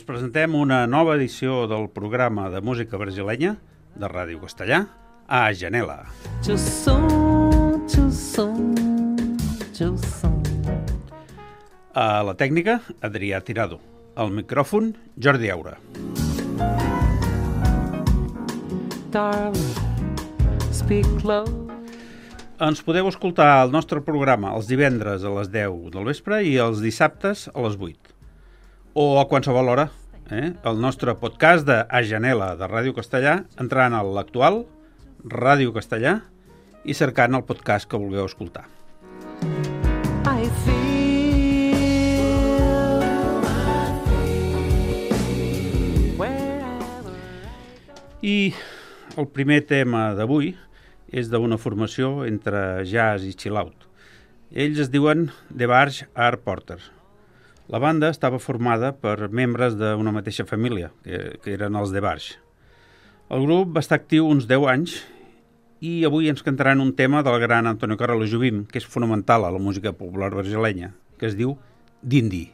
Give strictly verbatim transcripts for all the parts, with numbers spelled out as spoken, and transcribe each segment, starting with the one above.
presentem una nova edició del programa de música brasilenya de Ràdio Castellà a Janela. A la tècnica, Adrià Tirado. Al micròfon, Jordi Aura. Ens podeu escoltar el nostre programa els divendres a les deu del vespre i els dissabtes a les vuit. O a qualsevol hora, eh? El nostre podcast de A Janela de Ràdio Castellà, entrant a l'actual, Ràdio Castellà, i cercant el podcast que vulgueu escoltar. I el primer tema d'avui és d'una formació entre jazz i chill-out. Ells es diuen The Barge Art Porters. La banda estava formada per membres d'una mateixa família, que, que eren els The Barge. El grup va estar actiu uns deu anys i avui ens cantaran un tema del gran Antonio Carlos Jobim, que és fonamental a la música popular brasilenya, que es diu Dindi.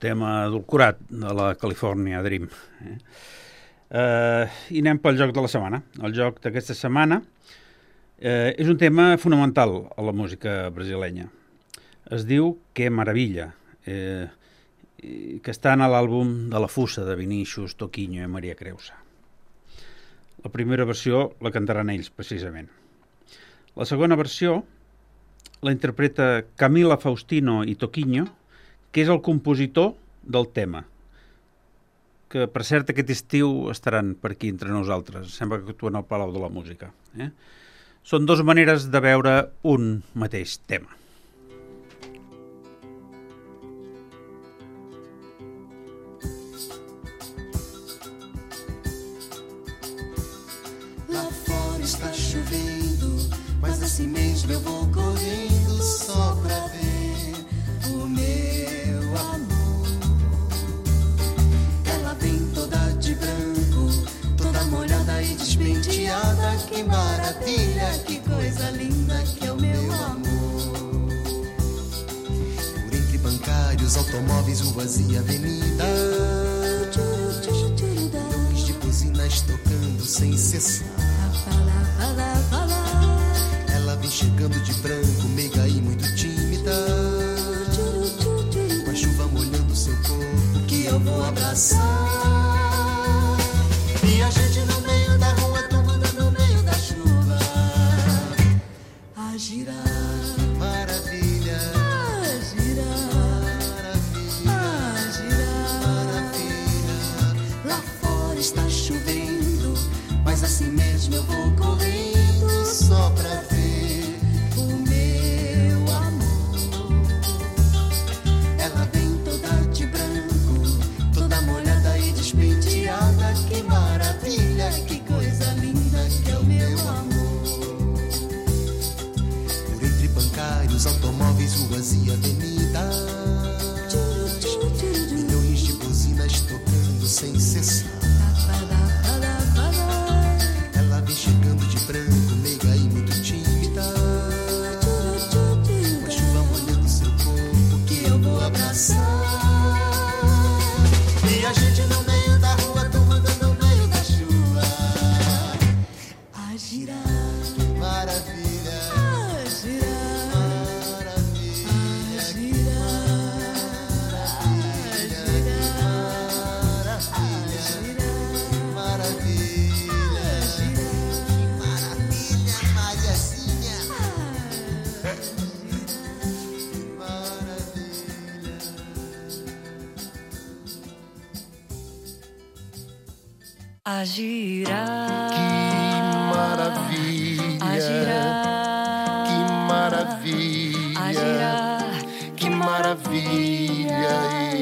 tema adulcorat de la California Dream. Eh? Uh, I anem pel joc de la setmana. El joc d'aquesta setmana uh, és un tema fonamental a la música brasilenya. Es diu Que Maravilla, eh, que està en l'àlbum de la Fussa de Vinícius Toquinho i Maria Creusa. La primera versió la cantaran ells, precisament. La segona versió la interpreta Camila Faustino i Toquinho, que és el compositor del tema, que per cert aquest estiu estaran per aquí entre nosaltres. Sembla que actuen al Palau de la Música. Eh? Són dues maneres de veure un mateix tema. Lá fora está chovendo, mas assim mesmo eu vou correndo só pra ver o meu amor. Ela vem toda de branco, toda molhada e despenteada. Que maravilha, que coisa linda que é o meu amor. Por entre bancários, automóveis, ruas e avenidas, milhões de buzinas tocando sem cessar. Ela vem chegando de branco, meiga e muito tímida, com a chuva molhando seu corpo que eu vou abraçar. E a gente no meio da rua tomando no meio da chuva a girar. Maravilha, a girar, maravilha, a girar, maravilha. Lá fora está chovendo, mas assim mesmo eu vou correndo só pra ver o meu amor. Ela vem toda de branco, toda molhada e despenteada. Que maravilha, que coisa linda que é o meu amor. Por entre bancários, automóveis, ruas e avenidas, milhões de buzinas tocando sem cessar. Ela vem chegando de branco, meiga e muito tímida, com a chuva molhando seu corpo que eu vou abraçar. E a gente no meio da rua tomando no meio da chuva a girar. Maravilha, a girar, maravilha, a girar, a girar, a girar, maravilha, a girar, maravilha, Mariazinha, maravilha. A girar, Que maravilha, a girar, que maravilha, a girar, que maravilha.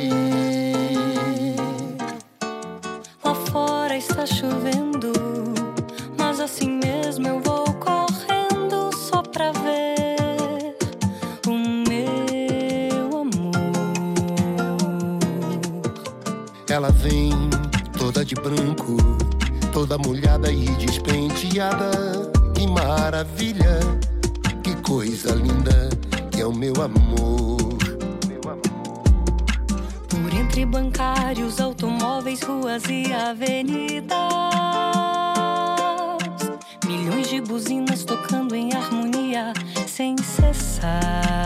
Lá fora está chovendo, mas assim mesmo eu vou correndo só pra ver o meu amor. Ela vem toda de branco, toda molhada e despenteada. Que maravilha, que coisa linda que é o meu amor. Por entre bancários, automóveis, ruas e avenidas, milhões de buzinas tocando em harmonia sem cessar.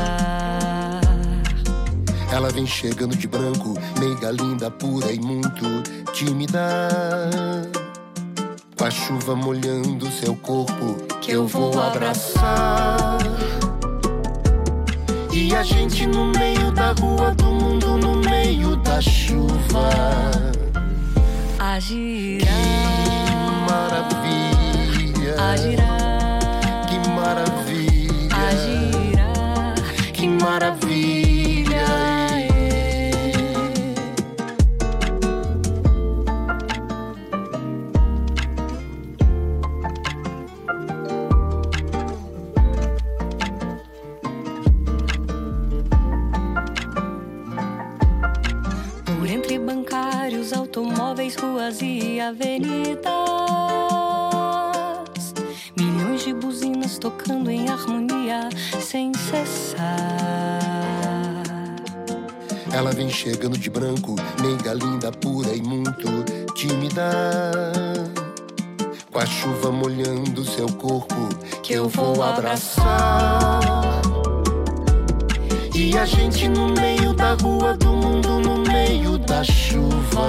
Ela vem chegando de branco, meiga linda, pura e muito tímida, com a chuva molhando seu corpo que eu vou abraçar. E a gente no meio da rua, do mundo no meio da chuva A girar, que maravilha, a girar, que maravilha, a girar, que maravilha. Por entre bancários, automóveis, ruas e avenidas, milhões de buzinas tocando em harmonia sem cessar. Ela vem chegando de branco, meiga linda, pura e muito tímida, com a chuva molhando seu corpo que eu vou abraçar. E a gente no meio da rua do mundo, no meio da chuva,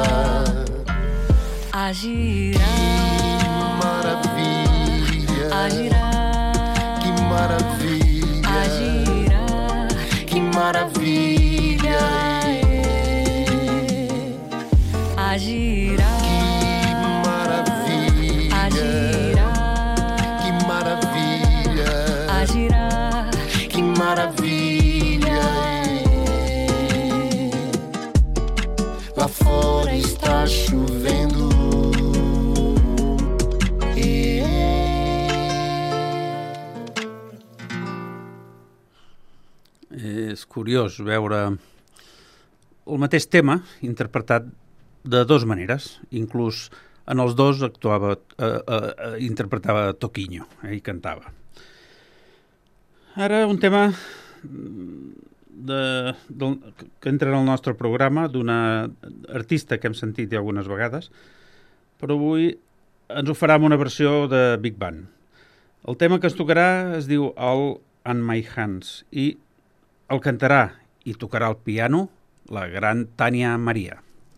a girar. Que maravilha, A girar. que maravilha, A girar. que maravilha, A girar. que maravilha, A girar. que maravilha, A girar. que maravilha. Lá fora está chovendo. És curiós veure el mateix tema interpretat de dues maneres. Inclús en els dos actuava, eh, eh, interpretava Toquinho, ell cantava. Ara un tema de, del, que entra en el nostre programa d'una artista que hem sentit ja algunes vegades, però avui ens ho farà amb una versió de Big Band. El tema que es tocarà es diu All on My Hands i el cantarà i tocarà el piano la gran Tania Maria.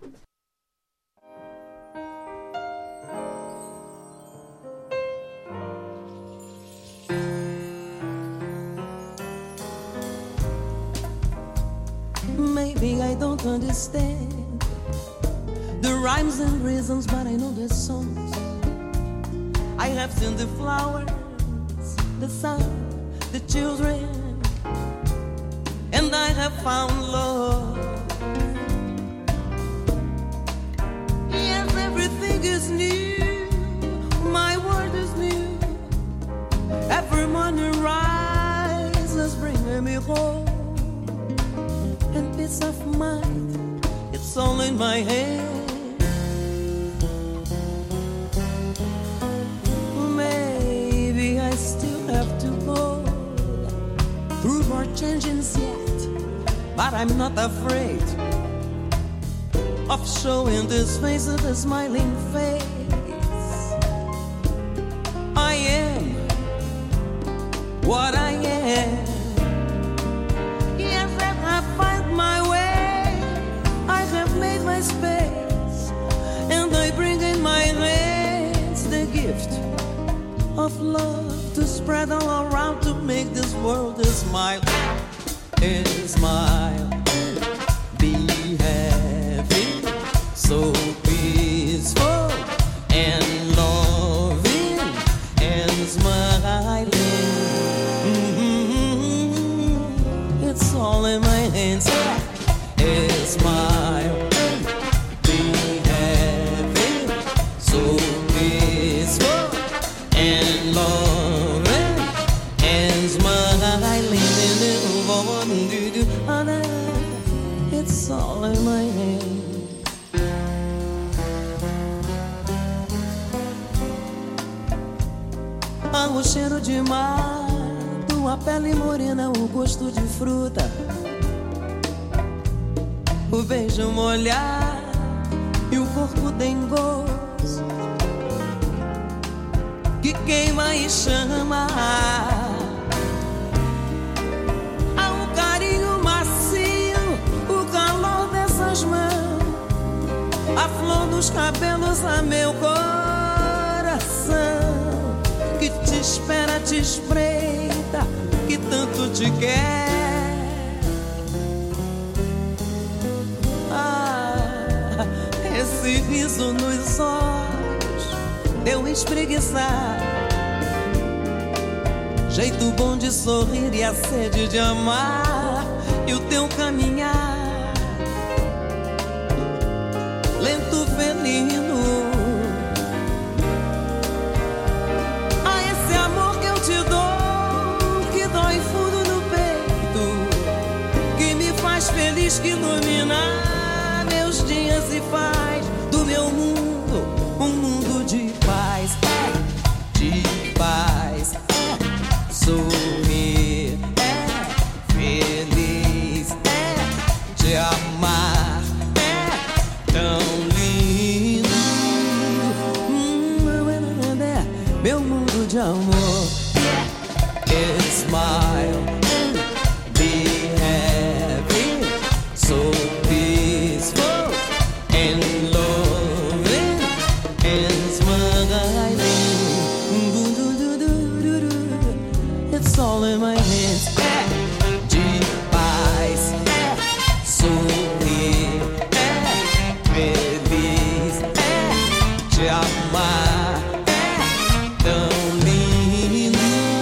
Maybe I don't understand the rhymes and reasons, but I know the songs. I have seen the flowers, the sun, the children, and I have found love. Yes, everything is new, my world is new. Every morning rises bringing me home, and peace of mind, it's all in my hand. Maybe I still have to go through more changes yet, but I'm not afraid of showing this face of a smiling face. I am what I am. Yes, and I find my way. I have made my space, and I bring in my hands the gift of love to spread all around, to make this world a smile, a smile. Be happy, so peaceful and loving and smiling. Mm-hmm. It's all in my hands. A smile. Be happy, so peaceful and loving and smiling. It's all in my hand. Ah, o cheiro de mar, tua pele morena, o gosto de fruta, o beijo molhar e o corpo tem gosto que queima e chama. Há um carinho macio, o calor dessas mãos, a flor dos cabelos a meu coração, que te espera, te espreita, que tanto te quer. Ah, esse riso nos olhos, teu espreguiçar, jeito bom de sorrir e a sede de amar, e o teu caminhar lento, felino. Ah, esse amor que eu te dou, que dói fundo no peito, que me faz feliz, que ilumina meus dias e faz do meu mundo um mundo de paz, é, de paz, é, sorrir, é, feliz, é, te amar. meu mundo de amor. Smile and be happy, so peaceful and loving and smiling. It's all in my hands. De paz, sorrir, feliz, te amar, tão lindo.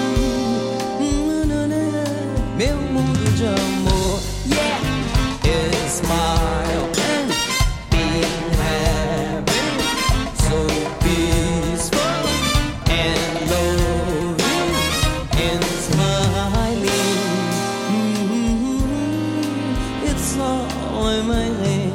Meu mundo de amor, yeah. Smile and be happy, so peaceful and loving and smiling. Mm-hmm. It's all in my hand.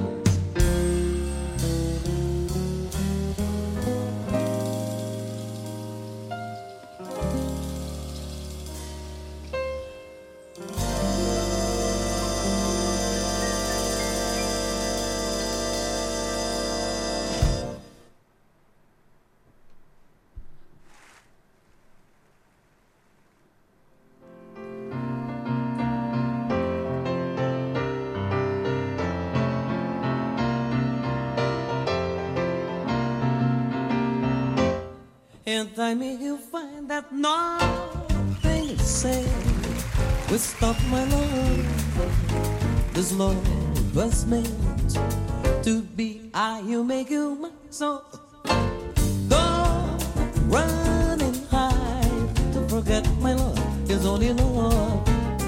In time you'll find that nothing is said will stop my love. This love was meant to be. I you make you mine. So don't run and hide to forget my love. It's only love.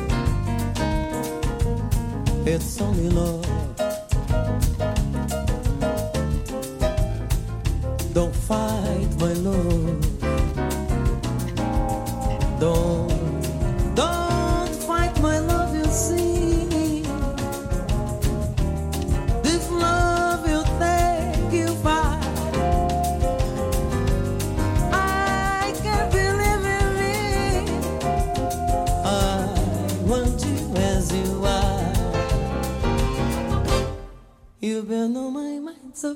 It's only love. Don't fight my love. Don't, don't fight my love, you see. This love will take you far. I can't believe in me. I want you as you are. You've been on my mind, so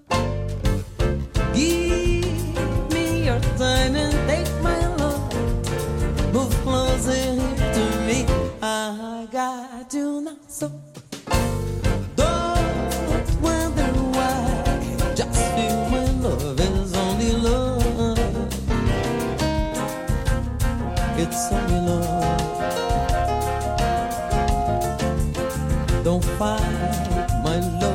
give me your time and take my love. Move closer to me. I got you now, so don't wonder why. Just feel my love is only love. It's only love. Don't fight my love.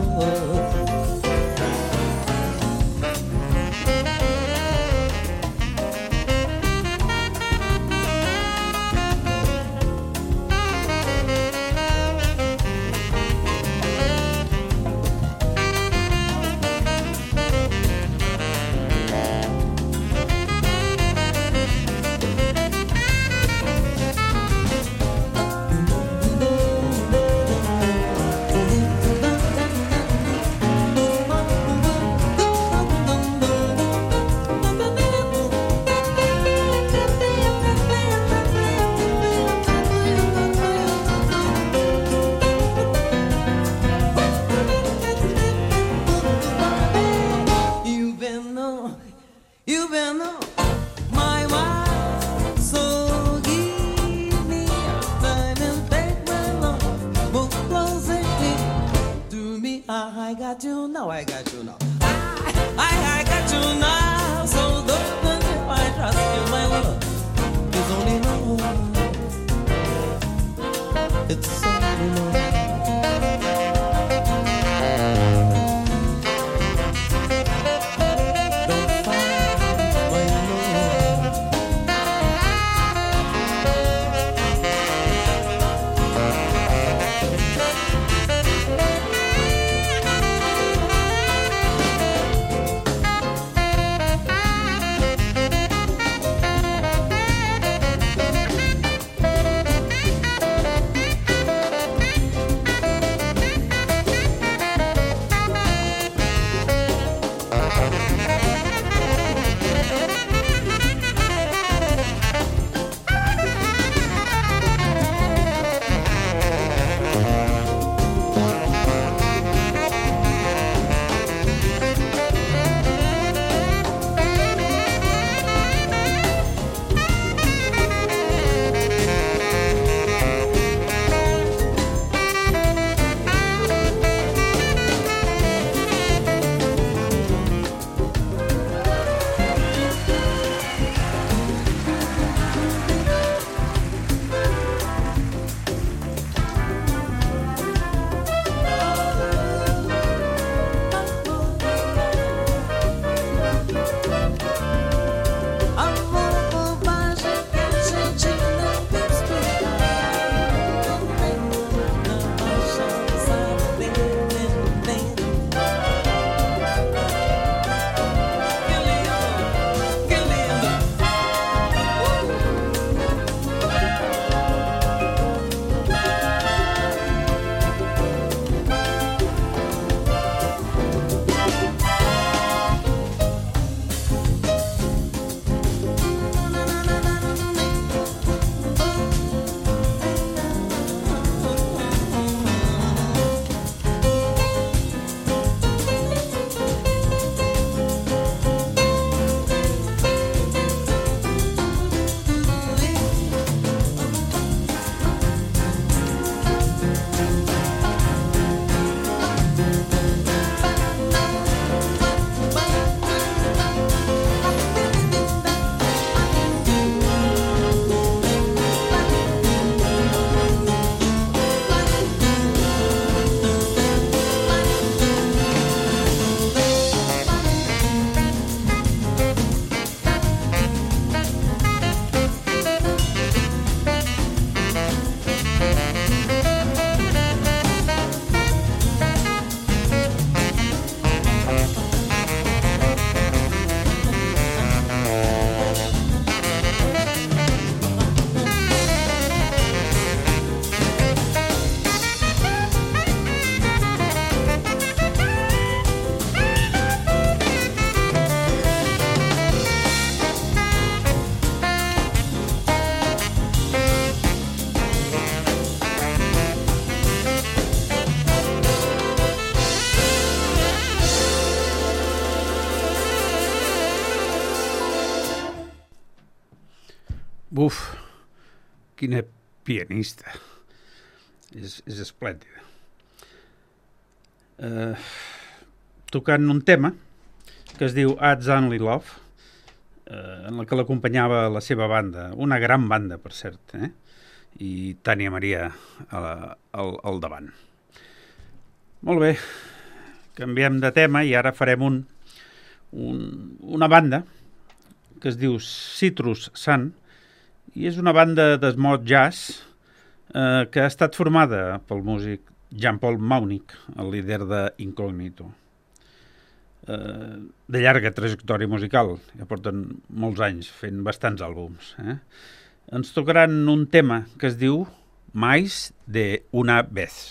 Buf, quina pianista. És, és esplèndida. Uh, tocant un tema que es diu It's Only Love, uh, en la que l'acompanyava la seva banda, una gran banda, per cert, eh? I Tània Maria al, al, al davant. Molt bé, canviem de tema i ara farem un, un, una banda que es diu Citrus Sun i és una banda de smooth jazz eh, que ha estat formada pel músic Jean-Paul Maunick, el líder de Incognito. Eh, de llarga trajectòria musical, ja porten molts anys fent bastants àlbums, eh? Ens tocaran un tema que es diu Mais de una vez.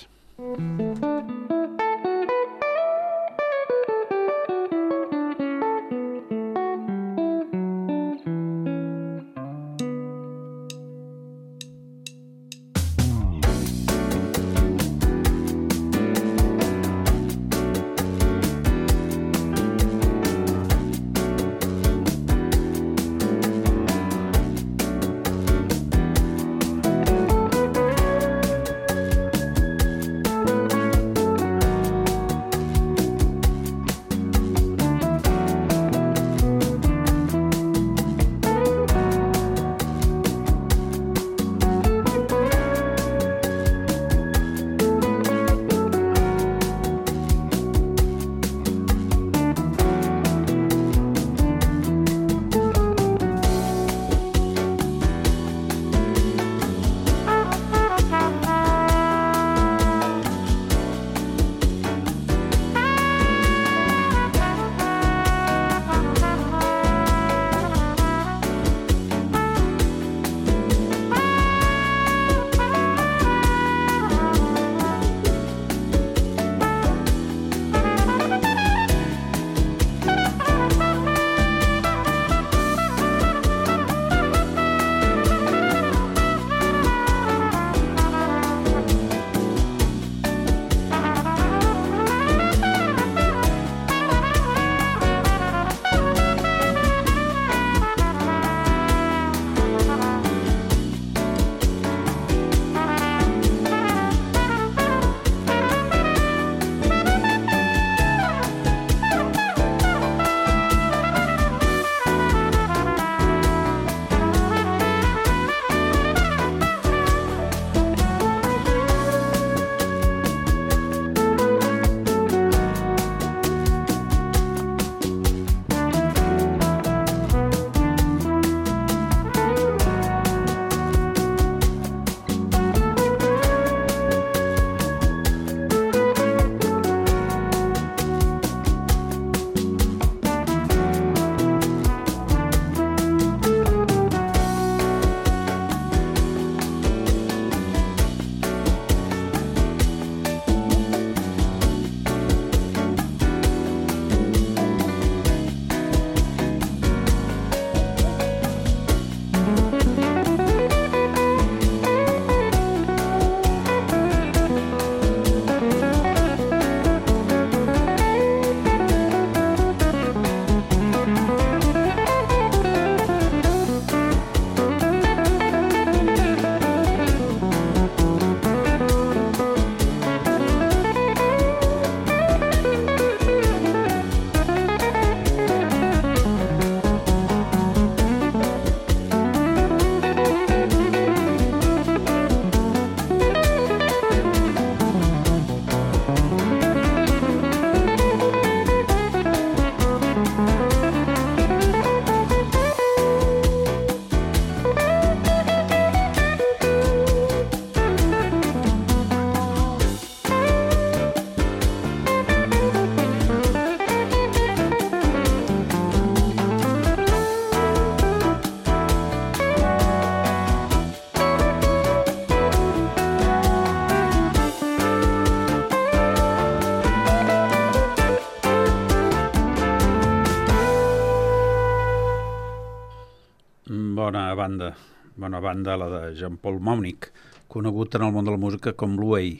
bona banda, bona banda, la de Jean-Paul Maunick, conegut en el món de la música com Louis.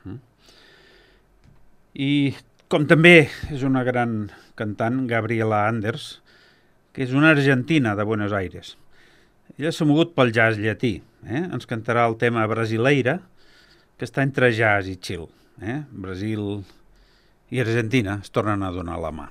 I com també és una gran cantant, Gabriela Anders, que és una argentina de Buenos Aires. Ella s'ha mogut pel jazz llatí. Eh? Ens cantarà el tema Brasileira, que està entre jazz i chill. Eh? Brasil i Argentina es tornen a donar la mà.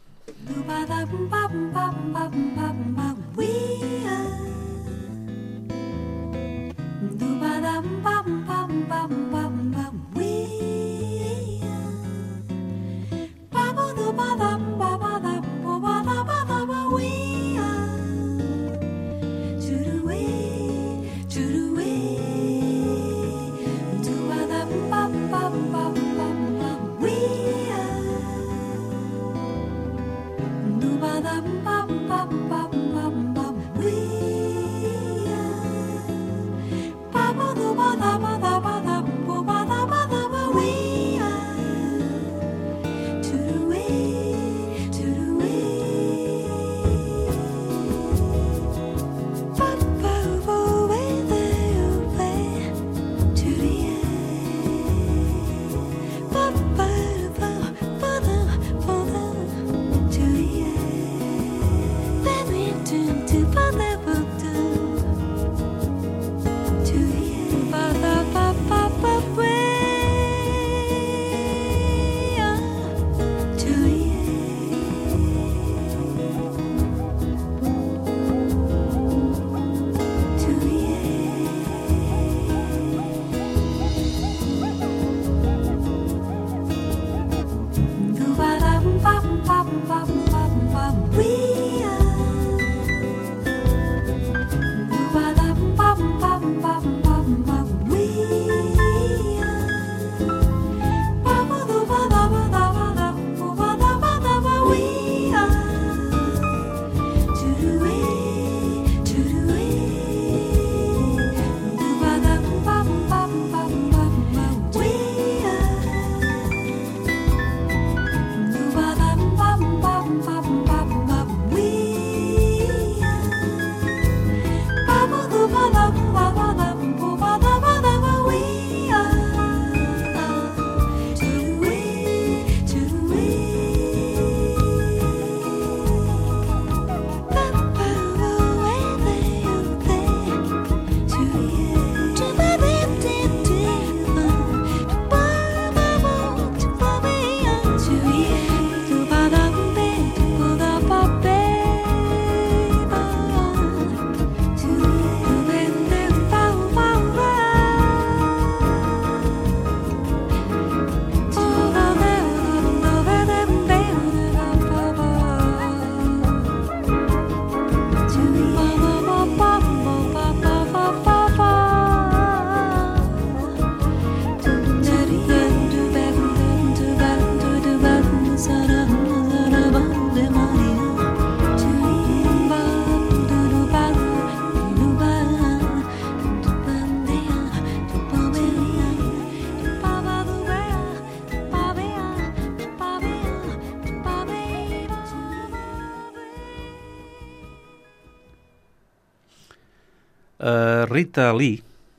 Uh, Rita Lee,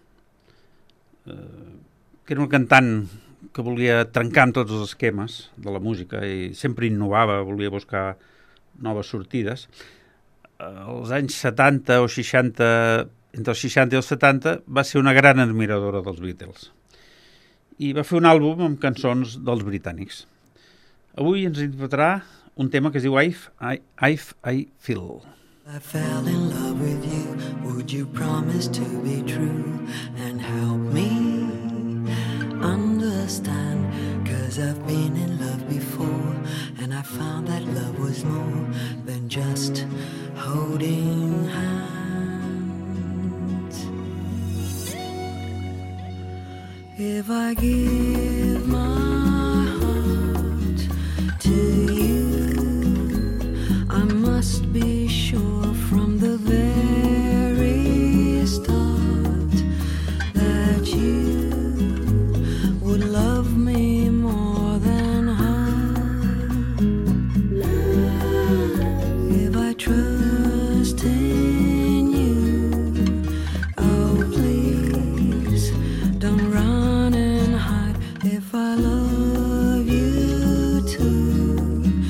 uh, que era una cantant que volia trencar amb tots els esquemes de la música i sempre innovava, volia buscar noves sortides. Uh, als anys setanta o seixanta, entre els seixanta i els setanta, va ser una gran admiradora dels Beatles i va fer un àlbum amb cançons dels britànics. Avui ens interpretarà un tema que es diu If I, If I Feel. I fell in love with you, would you promise to be true and help me understand? Cause I've been in love before and I found that love was more than just holding hands. If I give my heart to you, I must be sure from the very start that you would love me more than her. If I trust in you, oh please don't run and hide. If I love you too,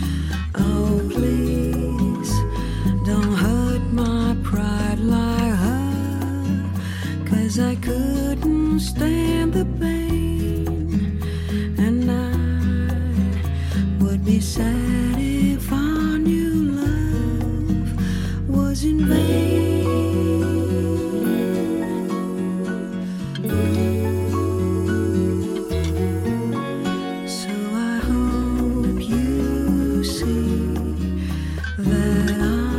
oh please don't hurt my pride like her. 'cause I couldn't stand the pain, and I would be sad if our new love was in vain. So I hope you see that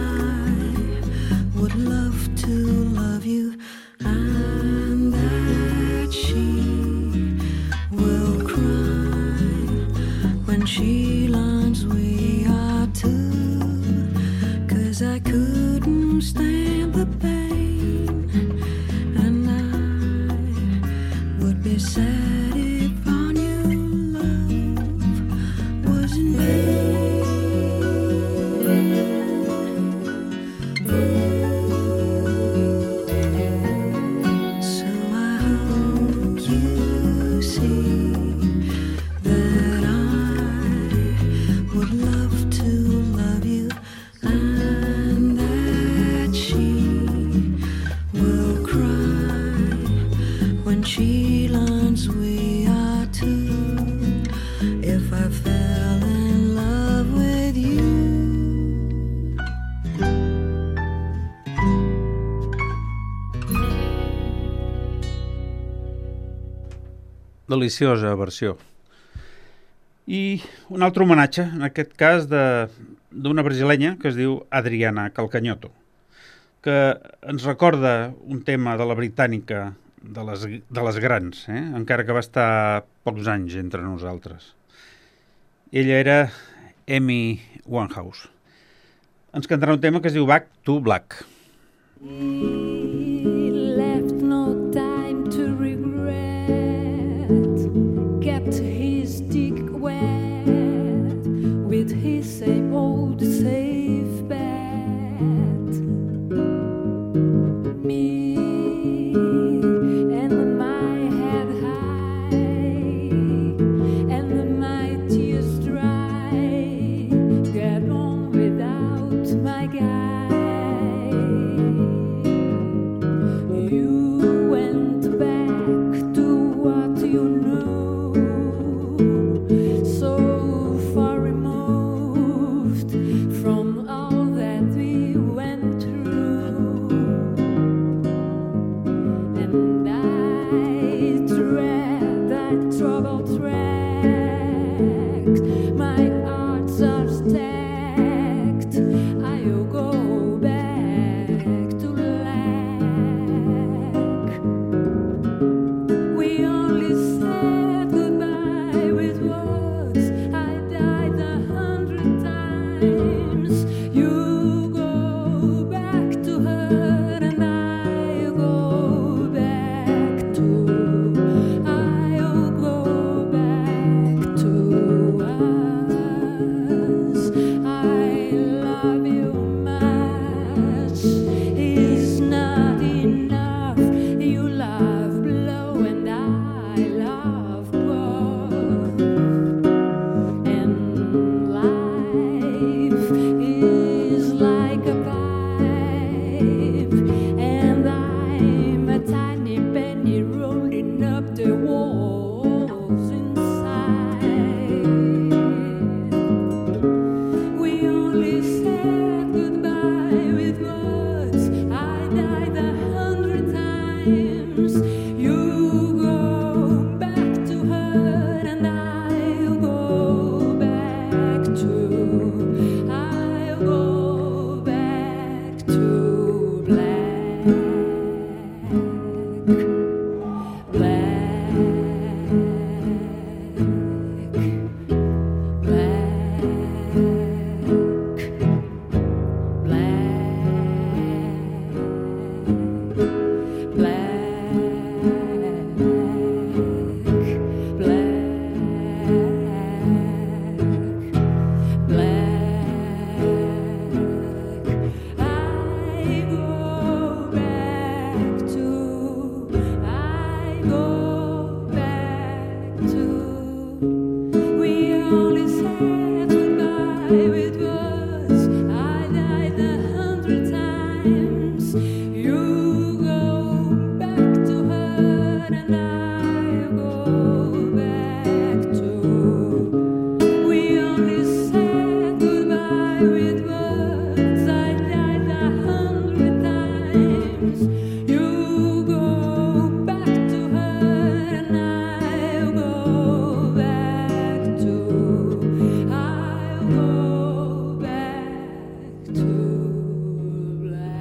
I would love to love you, and that she will cry when she learns we are two, 'cause I couldn't stand the pain, and I would be sad if our new love was in vain. So I hope you see that I would love to love you, and that she will cry when she learns we are two. If I fell in love with you. Deliciosa versió. I un altre homenatge, en aquest cas de d'una brasilenya que es diu Adriana Calcanhoto, que ens recorda un tema de la britànica de les, de les grans, eh? Encara que va estar pocs anys entre nosaltres. Ella era Amy Winehouse. Ens cantarà un tema que es diu Back to Black. He left no time to regret, kept his dick wet with his same old safe bet. Me and my head high and my tears dry, get on without my guy.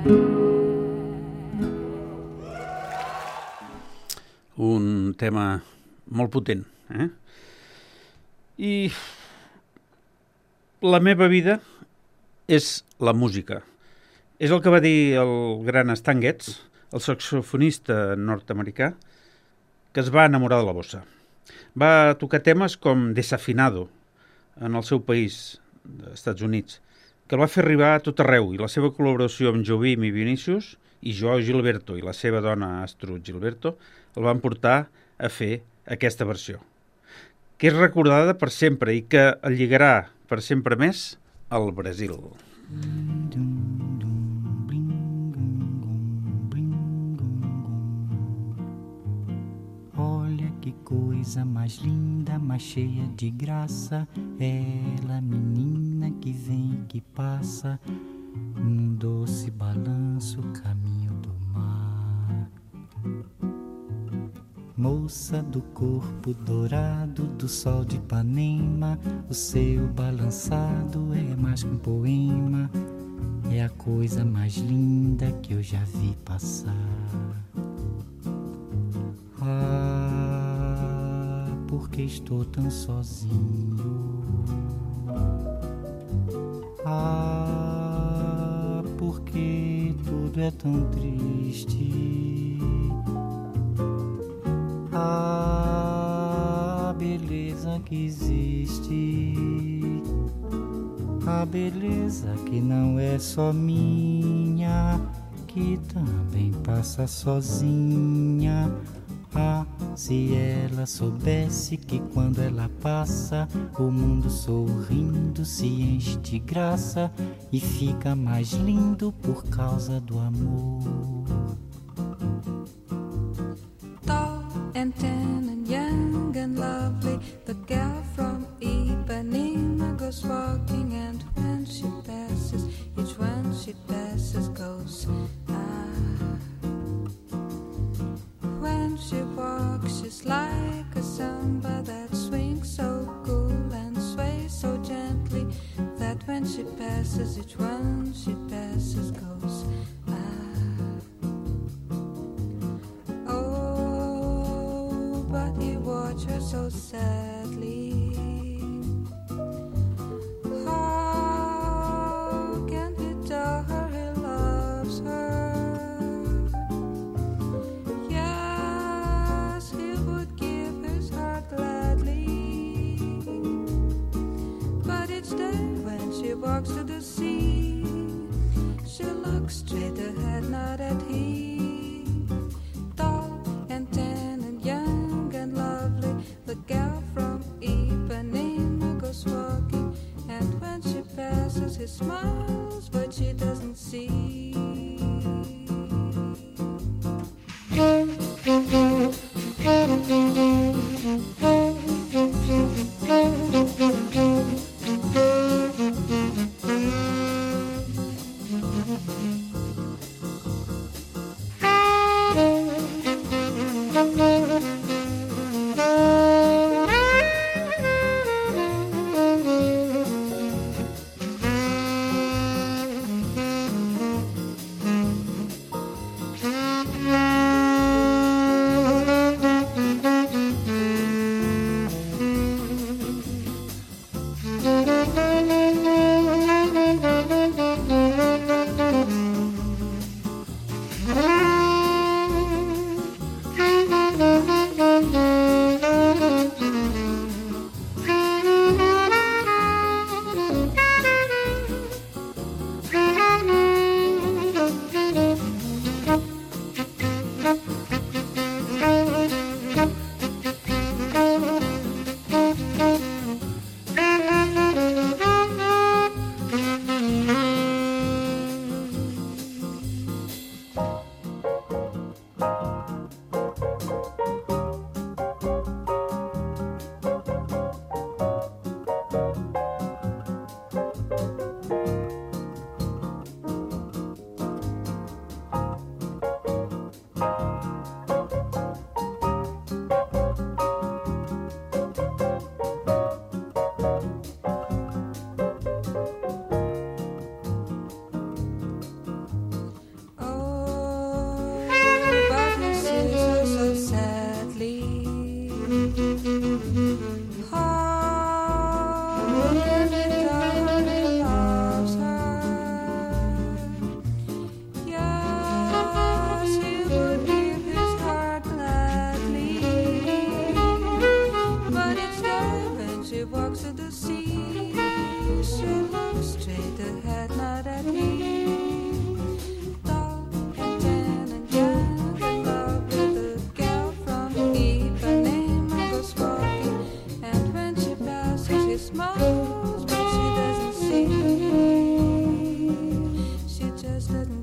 Un tema molt potent, eh? I la meva vida és la música. És el que va dir el gran Stan Getz, el saxofonista nord-americà, que es va enamorar de la bossa. Va tocar temes com Desafinado en el seu país, dels Estats Units, que el va fer arribar a tot arreu, i la seva col·laboració amb Jobim i Vinícius i Joao Gilberto i la seva dona Astrud Gilberto el van portar a fer aquesta versió, que és recordada per sempre i que el lligarà per sempre més al Brasil. Olha que coisa mais linda, mais cheia de graça, ela, menina que vem e que passa, num doce balanço, caminho do mar. Moça do corpo dourado do sol de Ipanema, o seu balançado é mais que um poema, é a coisa mais linda que eu já vi passar. Ah, porque estou tão sozinho. Ah, porque tudo é tão triste. A beleza que existe, a beleza que não é só minha, que também passa sozinha. Ah, se ela soubesse que quando ela passa, o mundo sorrindo se enche de graça e fica mais lindo por causa do amor. And tan and young and lovely, the girl from Ipanema goes walking, and when she passes, each one she passes goes ah. When she walks, she's like a samba that swings so cool and sways so gently, that when she passes, each one she passes goes ah. Watch her so sadly. How can he tell her he loves her? Yes, he would give his heart gladly. But each day when she walks to the sea, she looks straight ahead, not at him. Tall and tan and young and lovely, the girl from Ipanema goes walking, and when she passes, he smiles, but she doesn't see.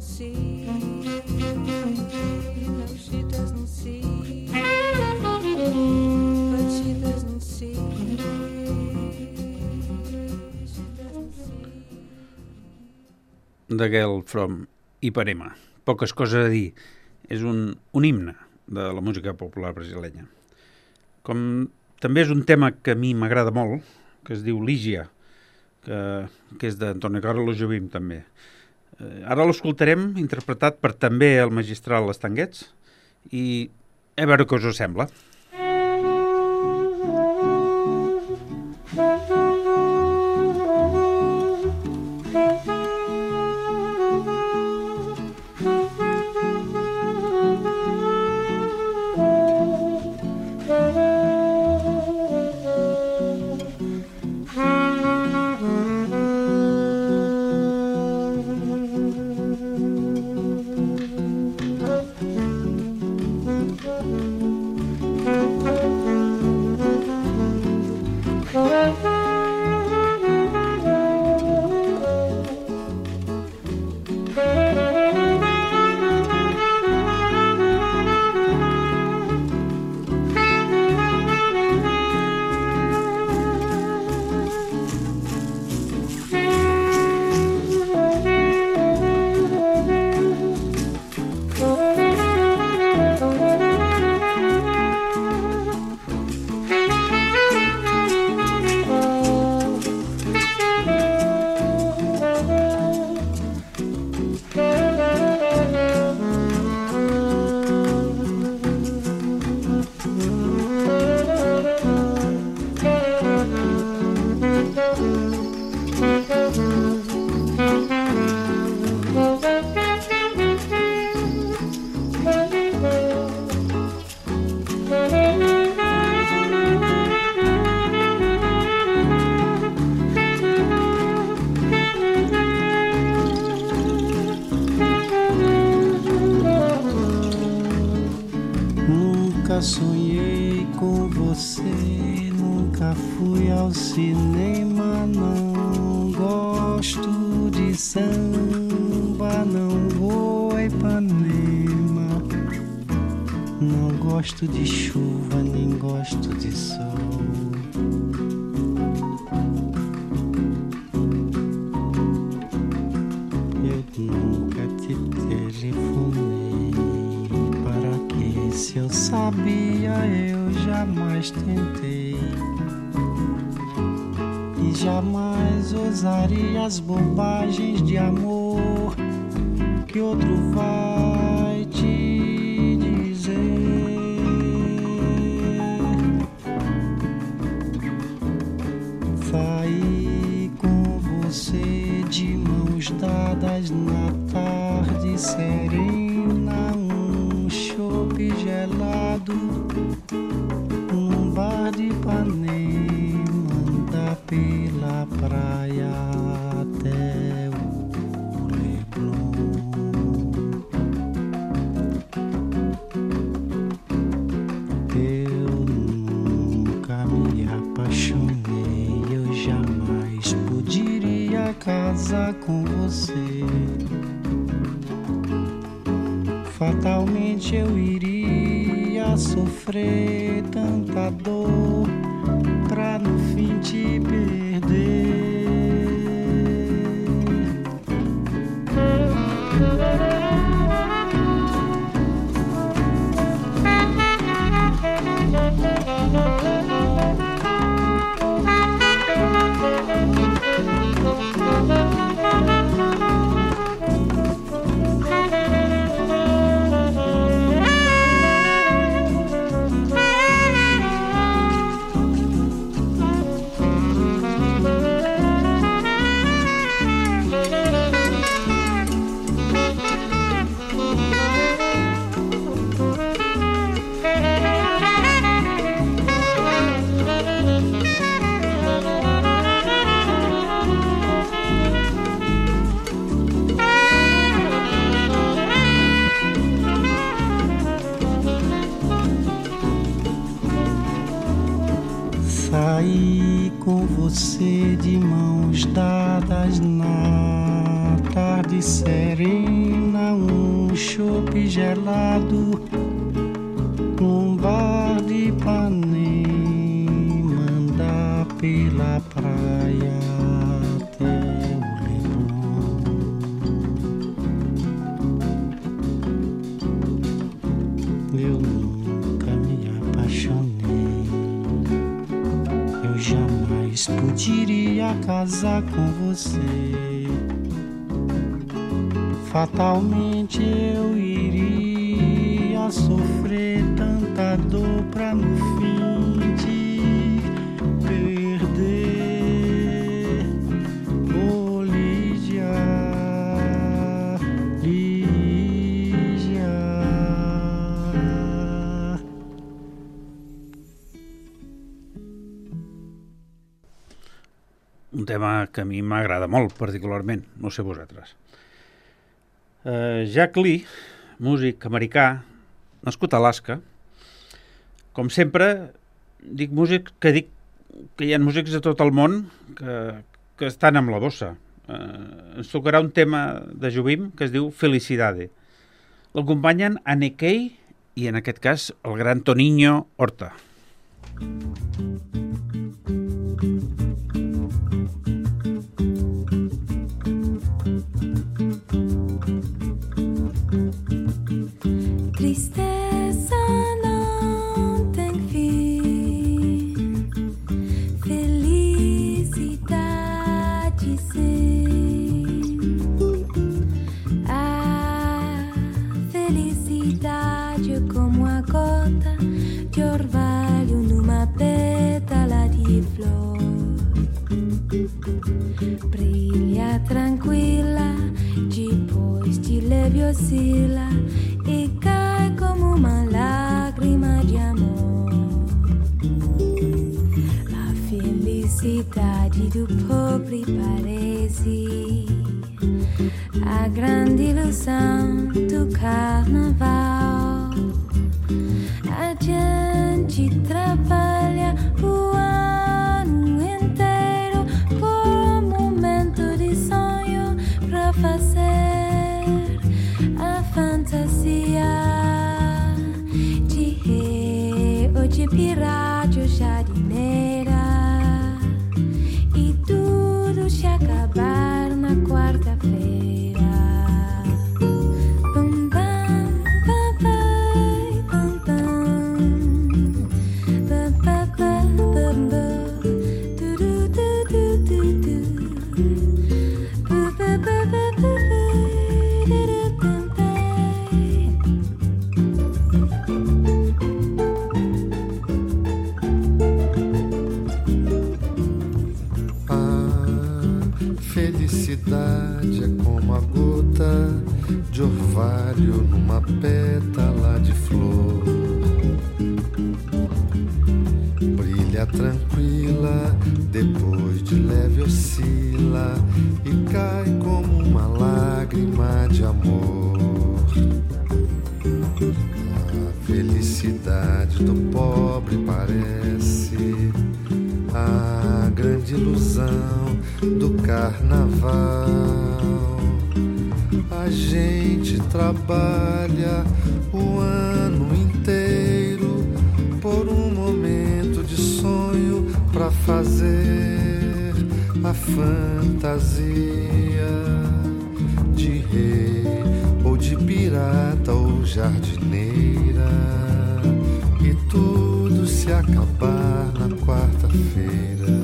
see. No, she doesn't see. But she doesn't see. She doesn't see. The Girl from Ipanema. Poques coses a dir. És un, un himne de la música popular brasilenya. Com també és un tema que a mi m'agrada molt, que es diu Lígia, que, que és d'Antoni Carlos Jobim també. Eh, ara l'escoltarem interpretat per també el magistral Estanguets i a veure què us sembla. Sonhei com você, nunca fui ao cinema, não gosto de samba, não vou a Ipanema, não gosto de chuva, nem gosto de sol. Eu nunca te telefonei, para que se eu sabia eu jamais tentei e jamais ousaria as bobagens de amor que outro vai te dizer. Saí com você de mãos dadas na tarde serena, um chope gelado num bar de Ipanema, anda pela praia até o Leblon. Eu nunca me apaixonei, eu jamais poderia casar com você. Fatalmente eu iria sofrer tanta dor pra no fim te perder. Saí com você de mãos dadas na tarde serena, chope gelado num bar de Ipanema, andar pela praia até o Leblon. Eu nunca me apaixonei, eu jamais poderia casar com você. Fatalmente eu iria sofrer tanta dor pra no fim te perder. Oh, Lídia, Lídia. Un tema que a mi m'agrada molt, particularment, no sé vosaltres. Uh, Jack Lee, músic americà, nascut a Alaska. Com sempre, dic músic que dic que hi ha músics de tot el món que, que estan amb la bossa. Uh, ens tocarà un tema de Jobim que es diu Felicidade. L'acompanyen Anne Kay i, en aquest cas, el gran Toninho Horta. Tristeza não tem fim, felicidade sim. A felicidade é como a gota de orvalho numa pétala de flor. Brilha tranquila, depois de leve oscila e cai como uma lágrima de amor. A felicidade do pobre parece a grande ilusão do carnaval. A gente trabalha o ano inteiro por um momento de sonho pra fazer a fantasia de rei ou de pirata ou jardineira, e tudo se acabar na quarta-feira. Bum, bam, bam, bam, bam, bam, bam, bam, bam, bam, du, du, du, du, du, du. Bu, bu, bu, bu, bu, bu. Felicidade é como a gota de orvalho numa pétala de flor. Brilha tranquila, depois de leve oscila e cai como uma lágrima de amor. A felicidade do pobre parece a grande ilusão do carnaval. A gente trabalha o ano inteiro por um momento de sonho pra fazer a fantasia de rei ou de pirata ou jardineira, e tudo se acabar na quarta-feira.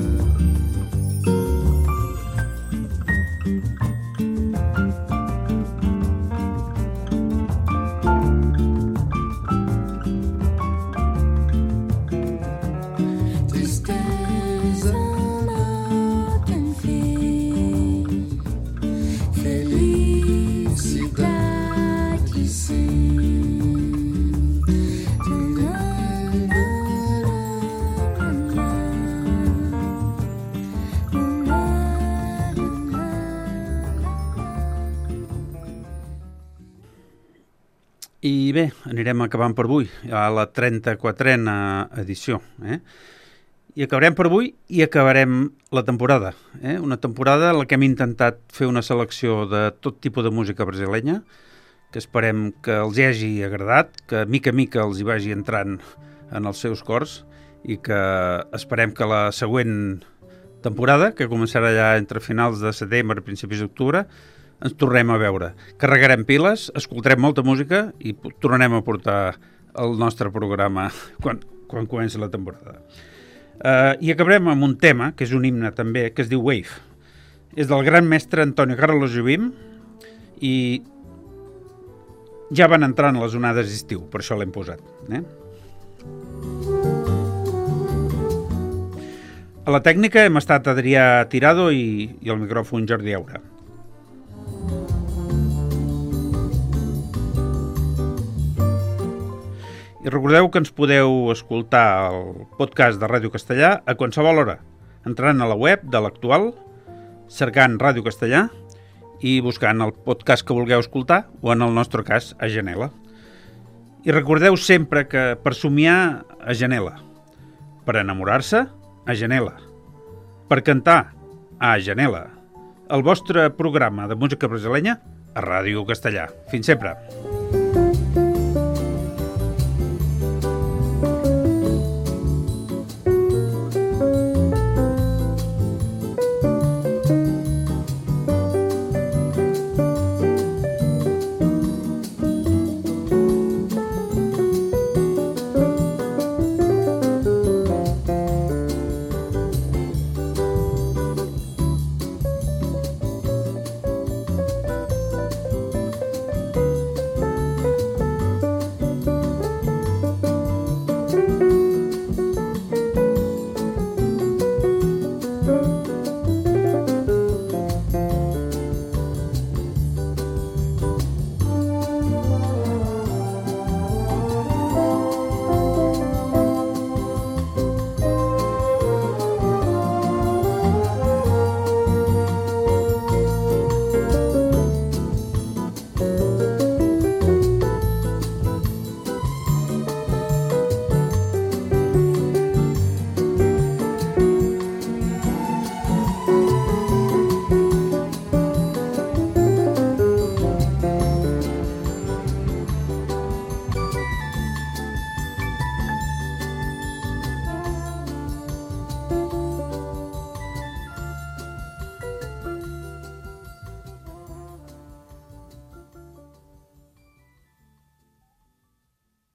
I bé, anirem acabant per avui, a la trenta-quatrena edició. Eh? I acabarem per avui i acabarem la temporada. Eh? Una temporada en la que hem intentat fer una selecció de tot tipus de música brasilenya, que esperem que els hagi agradat, que mica a mica els hi vagi entrant en els seus cors i que esperem que la següent temporada, que començarà ja entre finals de setembre i principis d'octubre, ens tornem a veure. Carregarem piles, escoltarem molta música i tornarem a portar el nostre programa quan, quan comenci la temporada. Uh, I acabarem amb un tema, que és un himne també, que es diu Wave. És del gran mestre Antonio Carlos Jobim i ja van entrant les onades d'estiu, per això l'hem posat. Eh? A la tècnica hem estat Adrià Tirado i, i el micròfon Jordi Aura. I recordeu que ens podeu escoltar el podcast de Ràdio Castellà a qualsevol hora, entrant a la web de l'Actual, cercant Ràdio Castellà i buscant el podcast que vulgueu escoltar, o en el nostre cas, a Janela. I recordeu sempre que per somiar, a Janela. Per enamorar-se, a Janela. Per cantar, a Janela. El vostre programa de música brasilenya a Ràdio Castellà. Fins sempre.